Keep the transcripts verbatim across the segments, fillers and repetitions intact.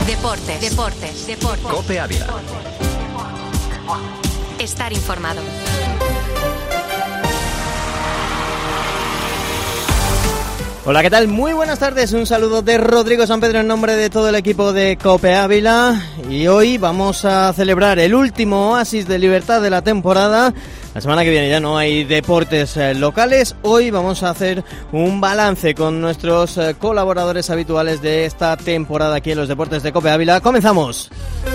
Deportes, deportes, deportes. COPE Ávila. Estar informado. Hola, ¿qué tal? Muy buenas tardes, un saludo de Rodrigo San Pedro en nombre de todo el equipo de COPE Ávila y hoy vamos a celebrar el último oasis de libertad de la temporada. La semana que viene ya no hay deportes eh, locales, hoy vamos a hacer un balance con nuestros eh, colaboradores habituales de esta temporada aquí en los deportes de COPE Ávila. ¡Comenzamos!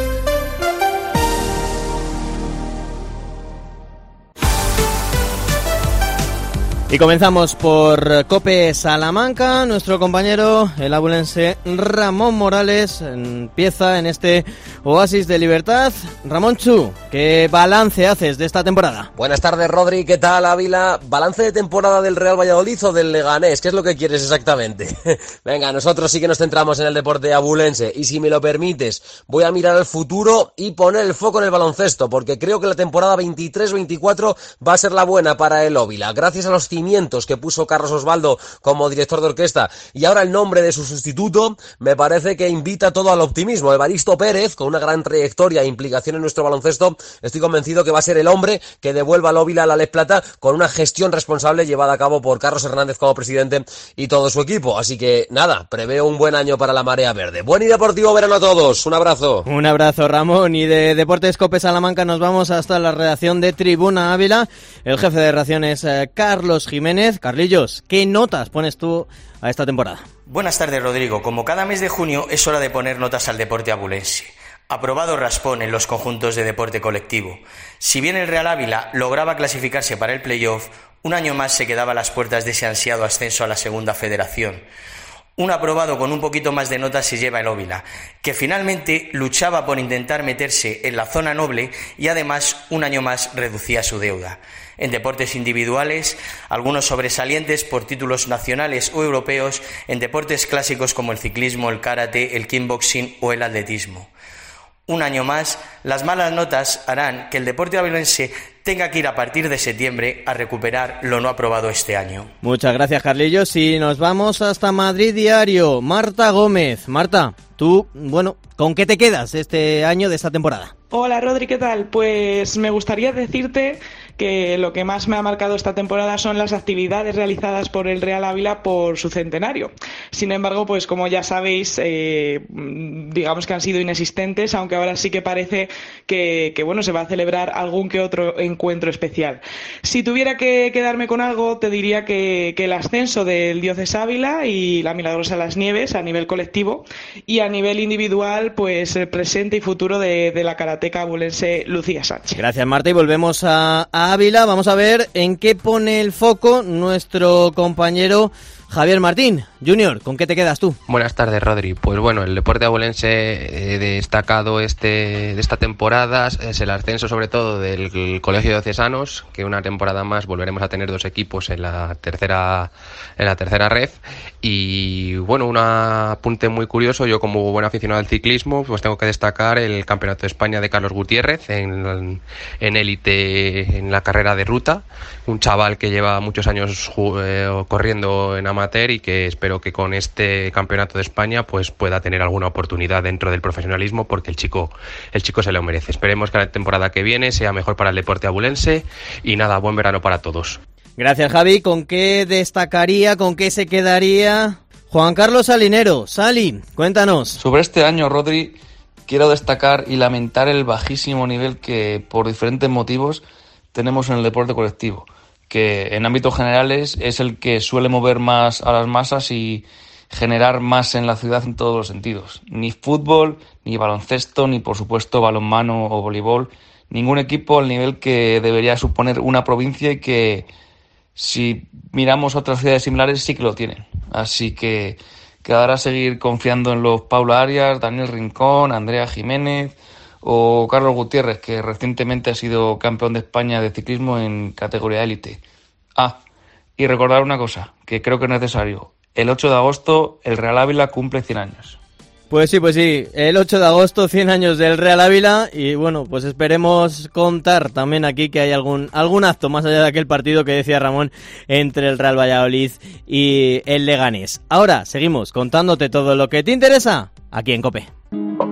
Y comenzamos por COPE Salamanca. Nuestro compañero, el abulense Ramón Morales, empieza en este oasis de libertad. Ramón Chu, ¿qué balance haces de esta temporada? Buenas tardes, Rodri, ¿qué tal, Ávila? ¿Balance de temporada del Real Valladolid o del Leganés? ¿Qué es lo que quieres exactamente? Venga, nosotros sí que nos centramos en el deporte abulense y si me lo permites, voy a mirar al futuro y poner el foco en el baloncesto, porque creo que la temporada veintitrés veinticuatro va a ser la buena para el Ávila, gracias a los cimientos que puso Carlos Osvaldo como director de orquesta y ahora el nombre de su sustituto me parece que invita todo al optimismo. Evaristo Pérez, con una gran trayectoria e implicación en nuestro baloncesto, estoy convencido que va a ser el hombre que devuelva al Ávila a la Les Plata con una gestión responsable llevada a cabo por Carlos Hernández como presidente y todo su equipo, así que nada, preveo un buen año para la Marea Verde. Buen y deportivo verano a todos, un abrazo. Un abrazo, Ramón, y de Deportes COPE Salamanca nos vamos hasta la redacción de Tribuna Ávila. El jefe de redacción es eh, Carlos Jiménez. Carlillos, ¿qué notas pones tú a esta temporada? Buenas tardes, Rodrigo. Como cada mes de junio es hora de poner notas al deporte abulense. Aprobado raspón en los conjuntos de deporte colectivo. Si bien el Real Ávila lograba clasificarse para el playoff, un año más se quedaba a las puertas de ese ansiado ascenso a la segunda federación. Un aprobado con un poquito más de notas se lleva el Ávila, que finalmente luchaba por intentar meterse en la zona noble y además un año más reducía su deuda. En deportes individuales, algunos sobresalientes por títulos nacionales o europeos, en deportes clásicos como el ciclismo, el karate, el kickboxing o el atletismo. Un año más, las malas notas harán que el deporte avilense tenga que ir a partir de septiembre a recuperar lo no aprobado este año. Muchas gracias, Carlillos, y nos vamos hasta Madrid Diario. Marta Gómez. Marta, tú, bueno, ¿con qué te quedas este año de esta temporada? Hola, Rodri, ¿qué tal? Pues me gustaría decirte que lo que más me ha marcado esta temporada son las actividades realizadas por el Real Ávila por su centenario. Sin embargo, pues como ya sabéis, eh, digamos que han sido inexistentes, aunque ahora sí que parece que, que bueno, se va a celebrar algún que otro encuentro especial. Si tuviera que quedarme con algo, te diría que, que el ascenso del Diócesis Ávila y la Milagrosa Las Nieves a nivel colectivo y a nivel individual, pues el presente y futuro de, de la karateca abulense Lucía Sánchez. Gracias, Marta, y volvemos a, a Ávila. Vamos a ver en qué pone el foco nuestro compañero Javier Martín. Junior, ¿con qué te quedas tú? Buenas tardes, Rodri. Pues bueno, el deporte abulense eh, destacado este de esta temporada es el ascenso sobre todo del Colegio de Diocesanos, que una temporada más volveremos a tener dos equipos en la tercera en la tercera ref. Y bueno, un apunte muy curioso, yo como buen aficionado al ciclismo, pues tengo que destacar el Campeonato de España de Carlos Gutiérrez en en élite en la carrera de ruta, un chaval que lleva muchos años eh, corriendo en amateur y que espero que con este campeonato de España pues pueda tener alguna oportunidad dentro del profesionalismo, porque el chico el chico se lo merece. Esperemos que la temporada que viene sea mejor para el deporte abulense y nada, buen verano para todos. Gracias, Javi. ¿Con qué destacaría, con qué se quedaría Juan Carlos Salinero? Sali, cuéntanos. Sobre este año, Rodri, quiero destacar y lamentar el bajísimo nivel que por diferentes motivos tenemos en el deporte colectivo, que en ámbitos generales es el que suele mover más a las masas y generar más en la ciudad en todos los sentidos. Ni fútbol, ni baloncesto, ni por supuesto balonmano o voleibol, ningún equipo al nivel que debería suponer una provincia y que si miramos otras ciudades similares sí que lo tienen. Así que quedará seguir confiando en los Paulo Arias, Daniel Rincón, Andrea Jiménez o Carlos Gutiérrez, que recientemente ha sido campeón de España de ciclismo en categoría élite. Ah, y recordar una cosa, que creo que es necesario. El ocho de agosto el Real Ávila cumple cien años. Pues sí, pues sí, el ocho de agosto, cien años del Real Ávila, y bueno, pues esperemos contar también aquí que hay algún algún acto más allá de aquel partido que decía Ramón entre el Real Valladolid y el Leganés. Ahora seguimos contándote todo lo que te interesa aquí en COPE.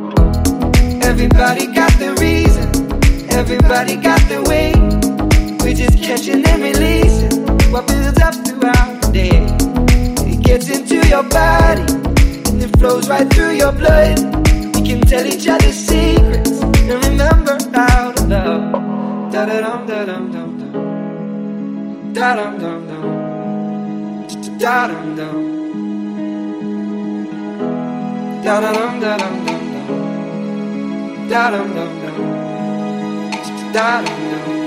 Everybody got their reason, everybody got their way. We're just catching and releasing what builds up throughout the day. It gets into your body and it flows right through your blood. We can tell each other secrets and remember how to love. Da da dum da dum dum dum. Da dum dum dum. Da dum dum. Da dum da dum dum dum. Da dum dum dum. Da dum dum.